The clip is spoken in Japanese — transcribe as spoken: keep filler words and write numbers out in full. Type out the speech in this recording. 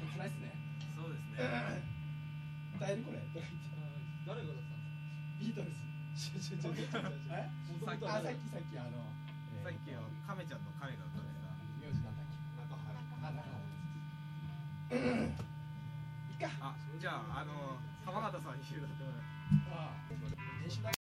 と辛いっすね。 そうですね。 歌えるこれとか言って。 誰がだったんビートルズ。 ですか。ちょちょちょちょちょ。 え？あ、さっきさっきあの。 さっきの亀ちゃんの亀が歌ってた。 名字なんだっけ？ 中原。 あ、中原。いっか。 あ、じゃああの浜畑さんに言うだって。 ああ。練習だ。